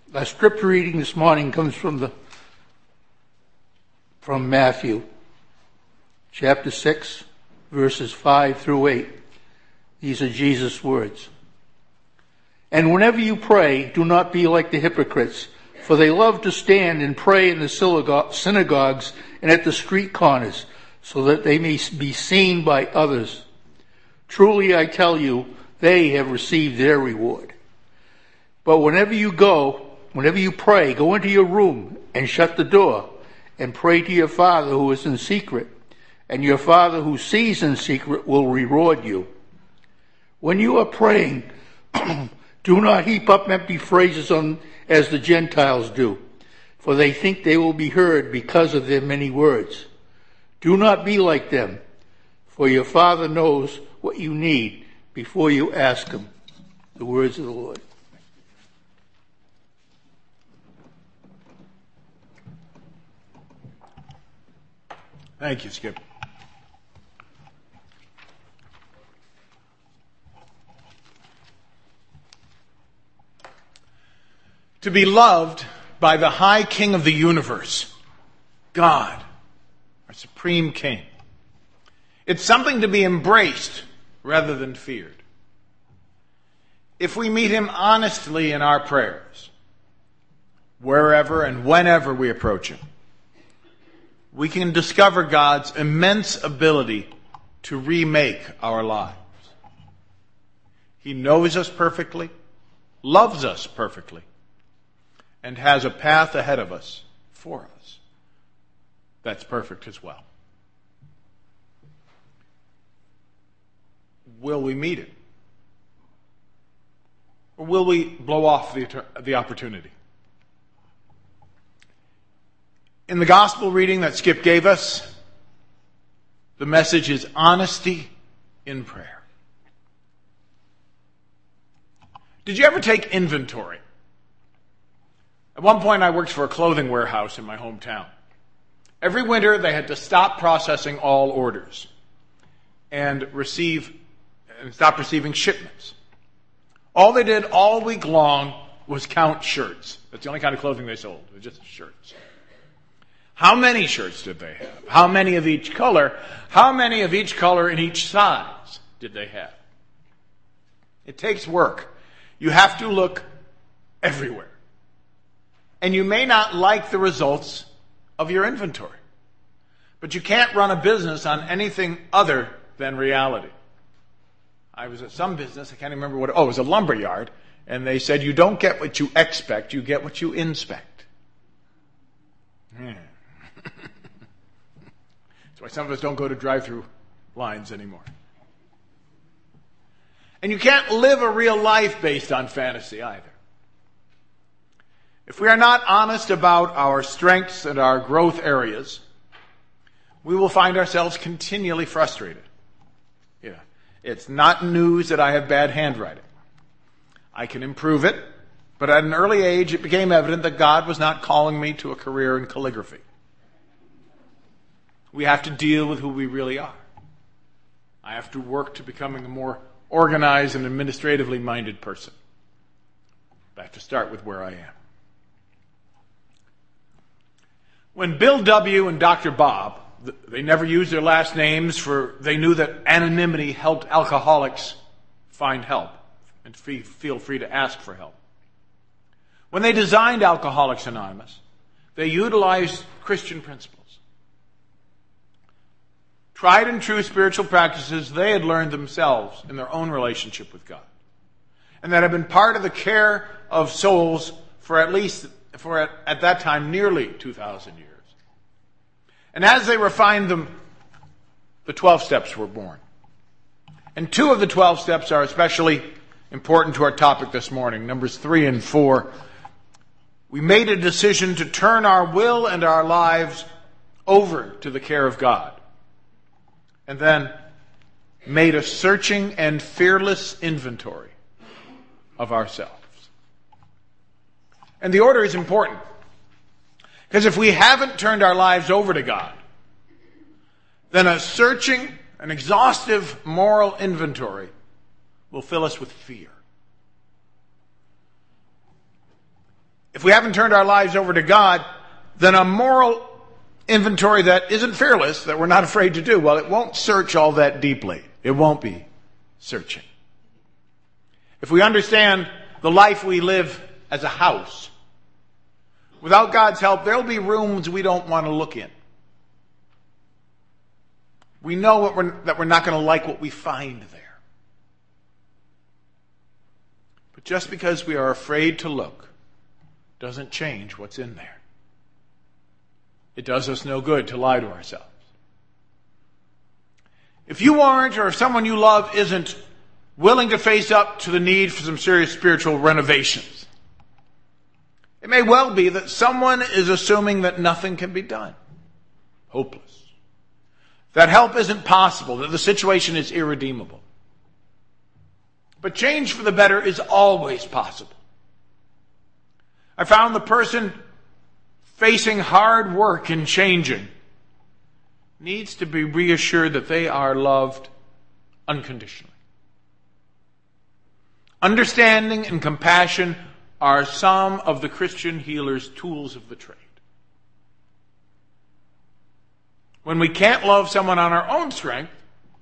Our scripture reading this morning comes from Matthew, chapter 6, verses 5 through 8. These are Jesus' words. And whenever you pray, do not be like the hypocrites, for they love to stand and pray in the synagogues and at the street corners, so that they may be seen by others. Truly I tell you, they have received their reward. But whenever you pray, go into your room and shut the door and pray to your Father who is in secret, and your Father who sees in secret will reward you. When you are praying, do not heap up empty phrases as the Gentiles do, for they think they will be heard because of their many words. Do not be like them, for your Father knows what you need before you ask him. The words of the Lord. Thank you, Skip. To be loved by the high King of the universe, God, our supreme King. It's something to be embraced rather than feared. If we meet him honestly in our prayers, wherever and whenever we approach him, we can discover God's immense ability to remake our lives. He knows us perfectly, loves us perfectly, and has a path ahead of us for us that's perfect as well. Will we meet it? Or will we blow off the opportunity? In the gospel reading that Skip gave us, the message is honesty in prayer. Did you ever take inventory? At one point I worked for a clothing warehouse in my hometown. Every winter they had to stop processing all orders and stop receiving shipments. All they did all week long was count shirts. That's the only kind of clothing they sold. It was just shirts. How many shirts did they have? How many of each color? How many of each color in each size did they have? It takes work. You have to look everywhere. And you may not like the results of your inventory. But you can't run a business on anything other than reality. I was at some business, I can't remember what, it was a lumber yard, and they said you don't get what you expect, you get what you inspect. That's why some of us don't go to drive-through lines anymore. And you can't live a real life based on fantasy either. If we are not honest about our strengths and our growth areas, we will find ourselves continually frustrated. Yeah, it's not news that I have bad handwriting. I can improve it, but at an early age it became evident that God was not calling me to a career in calligraphy. We have to deal with who we really are. I have to work to becoming a more organized and administratively minded person. I have to start with where I am. When Bill W. and Dr. Bob, they never used their last names, for they knew that anonymity helped alcoholics find help and feel free to ask for help. When they designed Alcoholics Anonymous, they utilized Christian principles. Tried and true spiritual practices they had learned themselves in their own relationship with God, and that had been part of the care of souls for at that time nearly 2,000 years. And as they refined them, the 12 steps were born. And 2 of the 12 steps are especially important to our topic this morning, numbers 3 and 4. We made a decision to turn our will and our lives over to the care of God. And then made a searching and fearless inventory of ourselves. And the order is important. Because if we haven't turned our lives over to God, then a searching, an exhaustive moral inventory will fill us with fear. if we haven't turned our lives over to God, then a moral inventory that isn't fearless, that we're not afraid to do, well, it won't search all that deeply. It won't be searching. If we understand the life we live as a house, without God's help, there'll be rooms we don't want to look in. We know that we're not going to like what we find there. But just because we are afraid to look doesn't change what's in there. It does us no good to lie to ourselves. If you aren't, or if someone you love isn't willing to face up to the need for some serious spiritual renovations, it may well be that someone is assuming that nothing can be done. Hopeless. That help isn't possible, that the situation is irredeemable. But change for the better is always possible. I found the person facing hard work in changing needs to be reassured that they are loved unconditionally. Understanding and compassion are some of the Christian healer's tools of the trade. When we can't love someone on our own strength,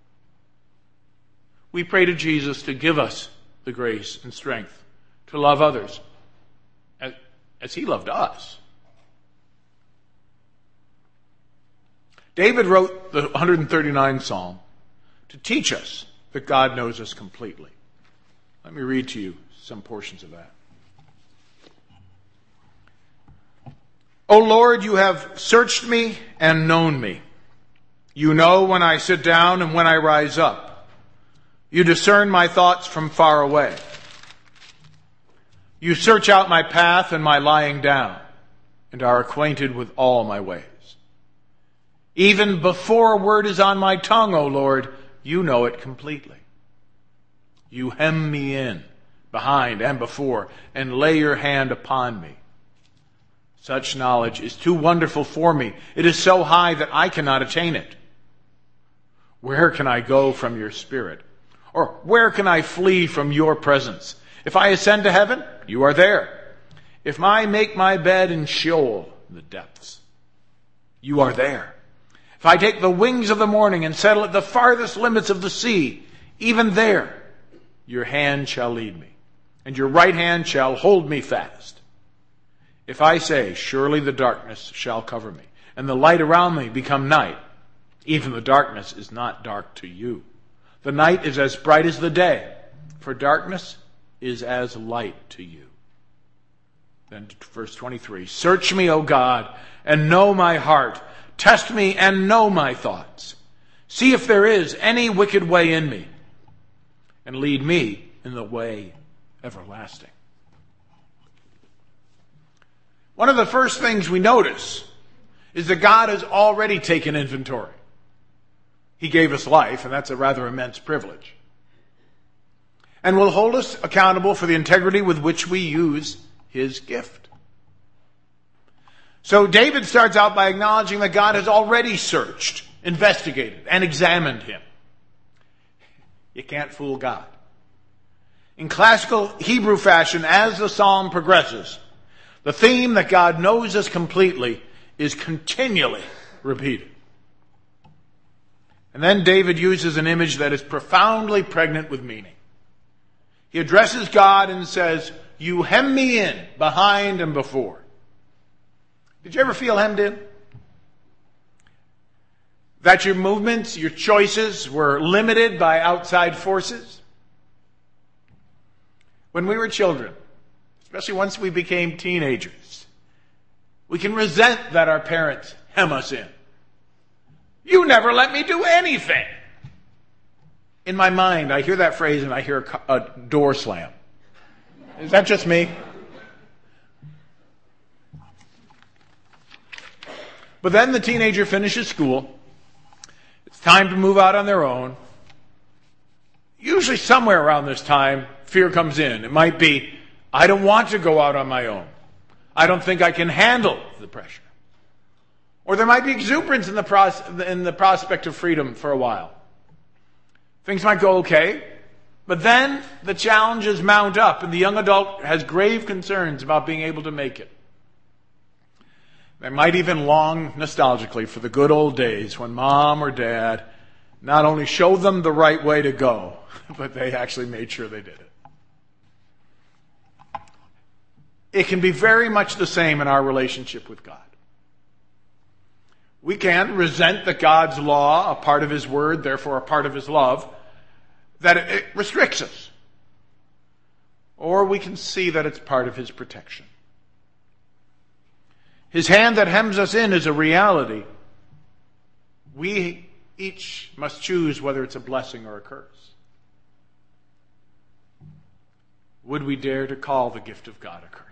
we pray to Jesus to give us the grace and strength to love others as he loved us. David wrote the 139th Psalm to teach us that God knows us completely. Let me read to you some portions of that. O Lord, you have searched me and known me. You know when I sit down and when I rise up. You discern my thoughts from far away. You search out my path and my lying down, and are acquainted with all my ways. Even before a word is on my tongue, O Lord, you know it completely. You hem me in, behind and before, and lay your hand upon me. Such knowledge is too wonderful for me. It is so high that I cannot attain it. Where can I go from your spirit? Or where can I flee from your presence? If I ascend to heaven, you are there. If I make my bed in Sheol, the depths, you are there. If I take the wings of the morning and settle at the farthest limits of the sea, even there your hand shall lead me, and your right hand shall hold me fast. If I say, surely the darkness shall cover me, and the light around me become night, even the darkness is not dark to you. The night is as bright as the day, for darkness is as light to you. Then verse 23, search me, O God, and know my heart. Test me and know my thoughts. See if there is any wicked way in me, and lead me in the way everlasting. One of the first things we notice is that God has already taken inventory. He gave us life, and that's a rather immense privilege. And will hold us accountable for the integrity with which we use his gift. So David starts out by acknowledging that God has already searched, investigated, and examined him. You can't fool God. In classical Hebrew fashion, as the psalm progresses, the theme that God knows us completely is continually repeated. And then David uses an image that is profoundly pregnant with meaning. He addresses God and says, you hem me in behind and before. Did you ever feel hemmed in? That your movements, your choices were limited by outside forces? When we were children, especially once we became teenagers, we can resent that our parents hem us in. You never let me do anything. In my mind, I hear that phrase and I hear a door slam. Is that just me? But then the teenager finishes school. It's time to move out on their own. Usually somewhere around this time, fear comes in. It might be, I don't want to go out on my own. I don't think I can handle the pressure. Or there might be exuberance in the prospect of freedom for a while. Things might go okay. But then the challenges mount up, and the young adult has grave concerns about being able to make it. They might even long nostalgically for the good old days when mom or dad not only showed them the right way to go, but they actually made sure they did it. It can be very much the same in our relationship with God. We can resent that God's law, a part of His Word, therefore a part of His love, that it restricts us. Or we can see that it's part of His protection. His hand that hems us in is a reality. We each must choose whether it's a blessing or a curse. Would we dare to call the gift of God a curse?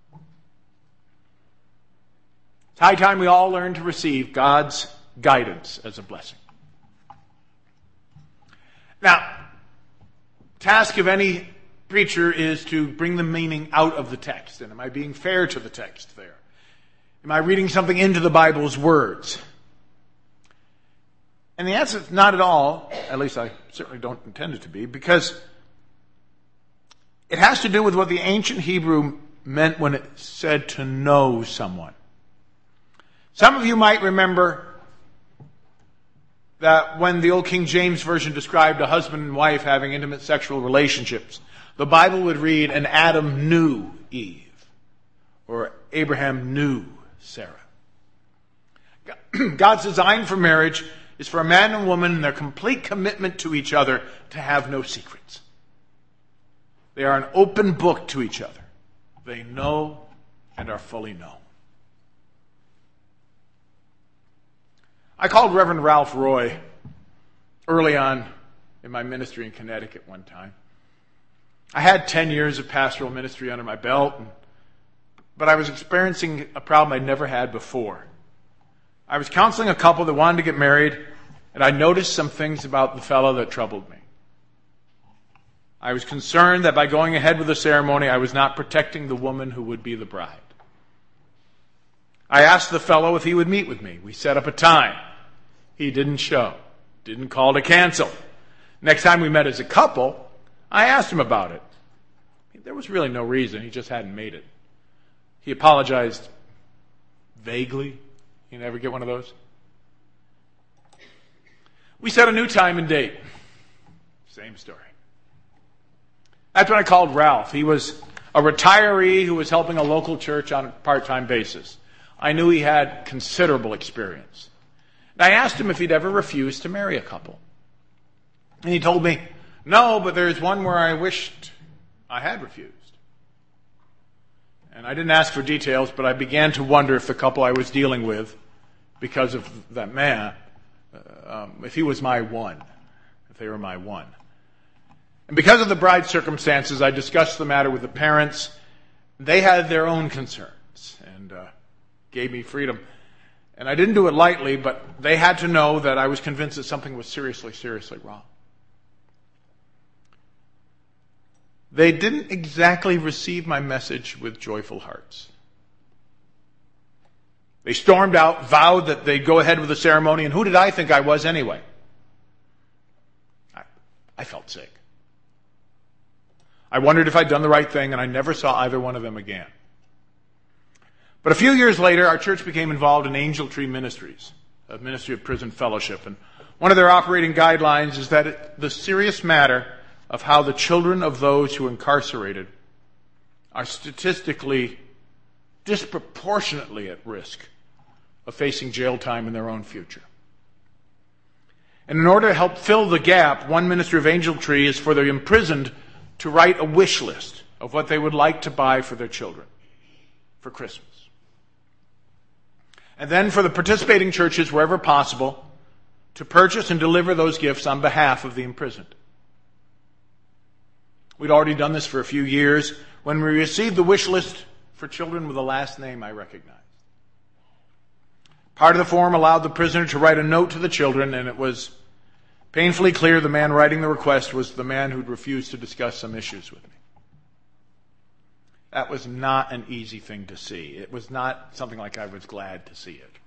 It's high time we all learn to receive God's guidance as a blessing. Now, task of any preacher is to bring the meaning out of the text. And am I being fair to the text there? Am I reading something into the Bible's words? And the answer is not at all. At least I certainly don't intend it to be, because it has to do with what the ancient Hebrew meant when it said to know someone. Some of you might remember that when the old King James Version described a husband and wife having intimate sexual relationships, the Bible would read, and Adam knew Eve, or Abraham knew Sarah. God's design for marriage is for a man and woman in their complete commitment to each other to have no secrets. They are an open book to each other. They know and are fully known. I called Reverend Ralph Roy early on in my ministry in Connecticut one time. I had 10 years of pastoral ministry under my belt, but I was experiencing a problem I'd never had before. I was counseling a couple that wanted to get married, and I noticed some things about the fellow that troubled me. I was concerned that by going ahead with the ceremony, I was not protecting the woman who would be the bride. I asked the fellow if he would meet with me. We set up a time. He didn't show. Didn't call to cancel. Next time we met as a couple, I asked him about it. There was really no reason. He just hadn't made it. He apologized vaguely. You never get one of those? We set a new time and date. Same story. That's when I called Ralph. He was a retiree who was helping a local church on a part-time basis. I knew he had considerable experience. And I asked him if he'd ever refused to marry a couple. And he told me, no, but there's one where I wished I had refused. And I didn't ask for details, but I began to wonder if the couple I was dealing with, because of that man, if he was my one, if they were my one. And because of the bride's circumstances, I discussed the matter with the parents. They had their own concerns and gave me freedom. And I didn't do it lightly, but they had to know that I was convinced that something was seriously, seriously wrong. They didn't exactly receive my message with joyful hearts. They stormed out, vowed that they'd go ahead with the ceremony, and who did I think I was anyway? I felt sick. I wondered if I'd done the right thing, and I never saw either one of them again. But a few years later, our church became involved in Angel Tree Ministries, a ministry of prison fellowship. And one of their operating guidelines is that the serious matter of how the children of those who are incarcerated are statistically disproportionately at risk of facing jail time in their own future. And in order to help fill the gap, one ministry of Angel Tree is for the imprisoned to write a wish list of what they would like to buy for their children for Christmas. And then for the participating churches, wherever possible, to purchase and deliver those gifts on behalf of the imprisoned. We'd already done this for a few years when we received the wish list for children with a last name I recognized. Part of the form allowed the prisoner to write a note to the children, and it was painfully clear the man writing the request was the man who'd refused to discuss some issues with me. That was not an easy thing to see. It was not something like I was glad to see it.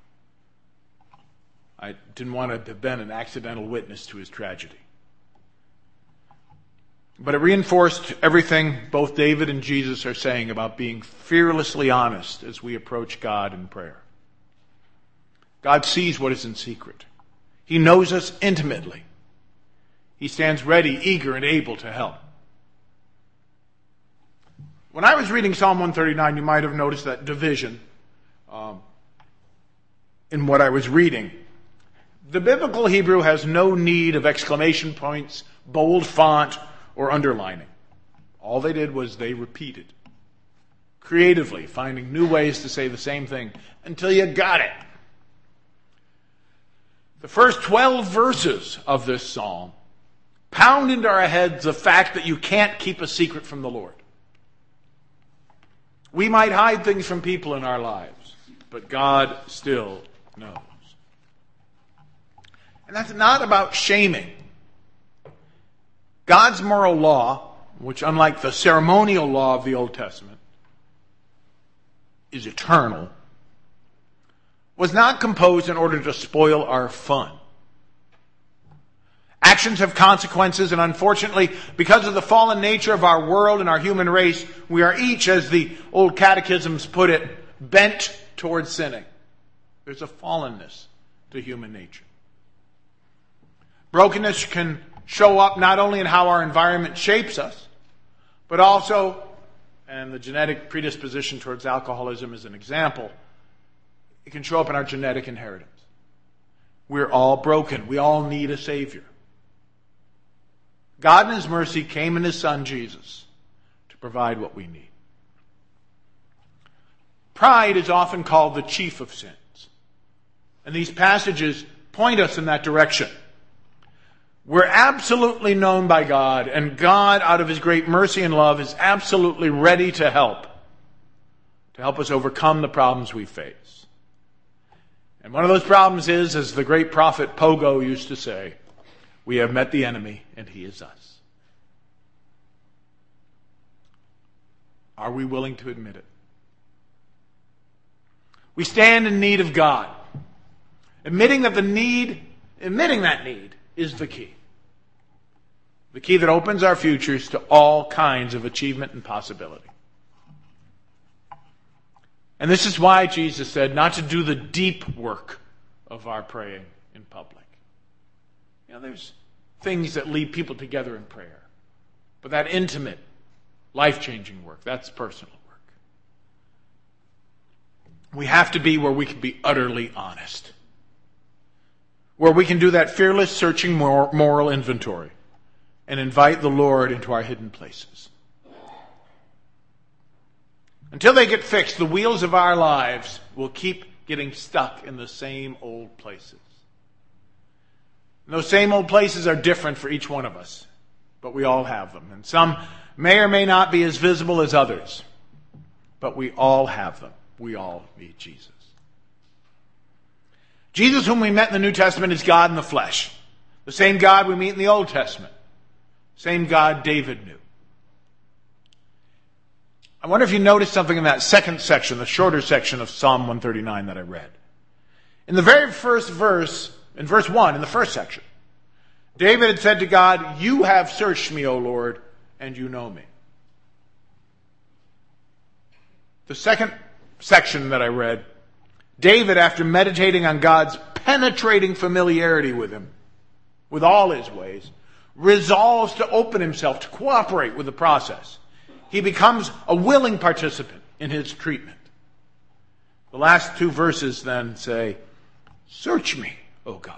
I didn't want to have been an accidental witness to his tragedy. But it reinforced everything both David and Jesus are saying about being fearlessly honest as we approach God in prayer. God sees what is in secret. He knows us intimately. He stands ready, eager, and able to help. When I was reading Psalm 139, you might have noticed that division in what I was reading. The biblical Hebrew has no need of exclamation points, bold font, or underlining. All they did was they repeated, creatively finding new ways to say the same thing until you got it. The first 12 verses of this psalm pound into our heads the fact that you can't keep a secret from the Lord. We might hide things from people in our lives, but God still knows. And that's not about shaming. God's moral law, which unlike the ceremonial law of the Old Testament, is eternal, was not composed in order to spoil our fun. Actions have consequences, and unfortunately, because of the fallen nature of our world and our human race, we are each, as the old catechisms put it, bent towards sinning. There's a fallenness to human nature. Brokenness can show up not only in how our environment shapes us, but also, and the genetic predisposition towards alcoholism is an example, it can show up in our genetic inheritance. We're all broken. We all need a Savior. God in His mercy came in His Son, Jesus, to provide what we need. Pride is often called the chief of sins. And these passages point us in that direction. We're absolutely known by God, and God, out of His great mercy and love, is absolutely ready to help us overcome the problems we face. And one of those problems is, as the great prophet Pogo used to say, we have met the enemy, and he is us. Are we willing to admit it? We stand in need of God. Admitting that need is the key. The key that opens our futures to all kinds of achievement and possibility. And this is why Jesus said not to do the deep work of our praying in public. You know, there's things that lead people together in prayer. But that intimate, life-changing work, that's personal work. We have to be where we can be utterly honest. Where we can do that fearless, searching moral inventory and invite the Lord into our hidden places. Until they get fixed, the wheels of our lives will keep getting stuck in the same old places. And those same old places are different for each one of us, but we all have them. And some may or may not be as visible as others, but we all have them. We all need Jesus. Jesus, whom we met in the New Testament, is God in the flesh. The same God we meet in the Old Testament. Same God David knew. I wonder if you noticed something in that second section, the shorter section of Psalm 139 that I read. In the very first verse, in verse 1, in the first section, David had said to God, "You have searched me, O Lord, and you know me." The second section that I read, David, after meditating on God's penetrating familiarity with him, with all his ways, resolves to open himself, to cooperate with the process. He becomes a willing participant in his treatment. The last two verses then say, "Search me, O God.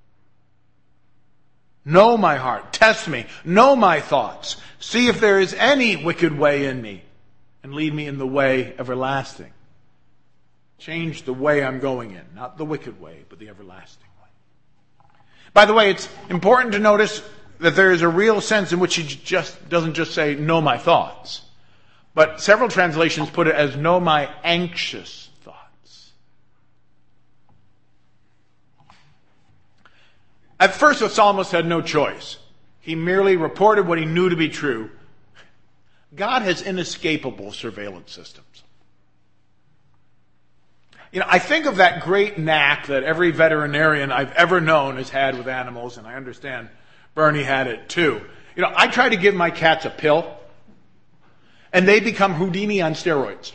Know my heart. Test me. Know my thoughts. See if there is any wicked way in me, and lead me in the way everlasting." Change the way I'm going in. Not the wicked way, but the everlasting way. By the way, it's important to notice that there is a real sense in which he doesn't just say, "Know my thoughts." But several translations put it as, "Know my anxious thoughts." At first, the psalmist had no choice. He merely reported what he knew to be true. God has inescapable surveillance systems. You know, I think of that great knack that every veterinarian I've ever known has had with animals, and I understand Bernie had it too. I try to give my cats a pill, and they become Houdini on steroids.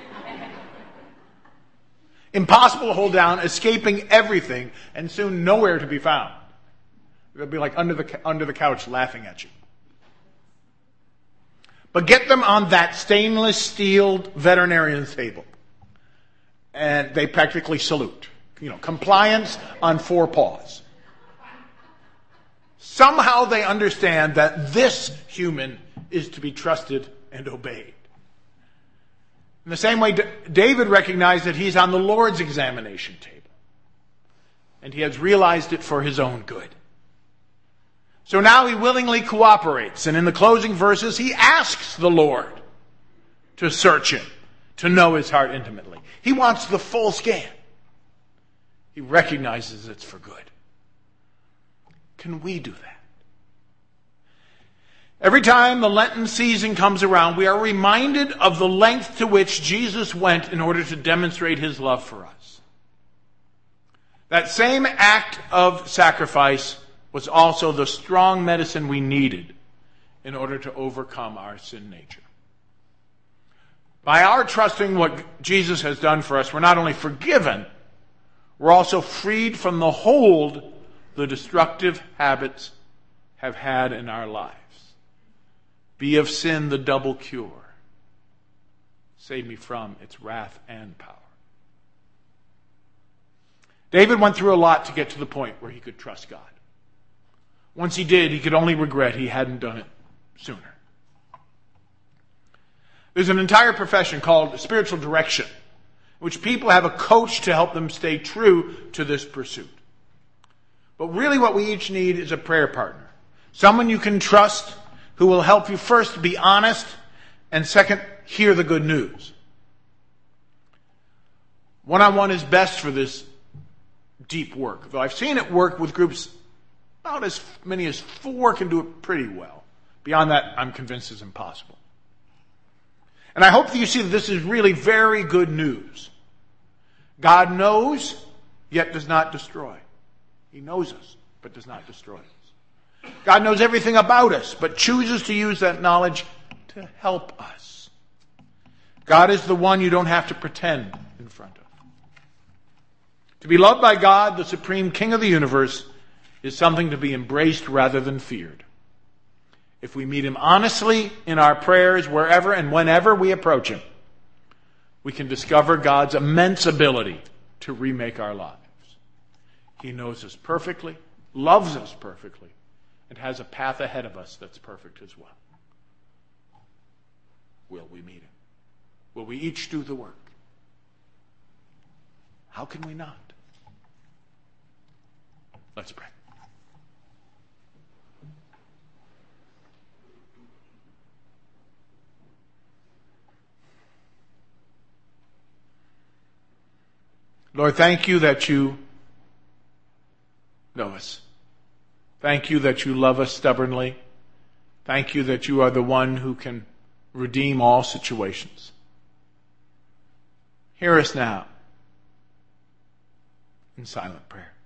Impossible to hold down, escaping everything, and soon nowhere to be found. They'll be like under the couch laughing at you. But get them on that stainless steel veterinarian's table, and they practically salute. Compliance on 4 paws. Somehow they understand that this human is to be trusted and obeyed. In the same way, David recognized that he's on the Lord's examination table. And he has realized it for his own good. So now he willingly cooperates. And in the closing verses, he asks the Lord to search him, to know his heart intimately. He wants the full scan. He recognizes it's for good. Can we do that? Every time the Lenten season comes around, we are reminded of the length to which Jesus went in order to demonstrate his love for us. That same act of sacrifice was also the strong medicine we needed in order to overcome our sin nature. By our trusting what Jesus has done for us, we're not only forgiven, we're also freed from the hold the destructive habits have had in our lives. Be of sin the double cure. Save me from its wrath and power. David went through a lot to get to the point where he could trust God. Once he did, he could only regret he hadn't done it sooner. There's an entire profession called spiritual direction, in which people have a coach to help them stay true to this pursuit. But really what we each need is a prayer partner. Someone you can trust who will help you first be honest and second, hear the good news. One-on-one is best for this deep work. Though I've seen it work with groups, about as many as 4 can do it pretty well. Beyond that, I'm convinced is impossible. And I hope that you see that this is really very good news. God knows, yet does not destroy. He knows us, but does not destroy us. God knows everything about us, but chooses to use that knowledge to help us. God is the one you don't have to pretend in front of. To be loved by God, the supreme King of the universe, is something to be embraced rather than feared. If we meet him honestly in our prayers, wherever and whenever we approach him, we can discover God's immense ability to remake our lives. He knows us perfectly, loves us perfectly, and has a path ahead of us that's perfect as well. Will we meet him? Will we each do the work? How can we not? Let's pray. Lord, thank you that you know us. Thank you that you love us stubbornly. Thank you that you are the one who can redeem all situations. Hear us now in silent prayer.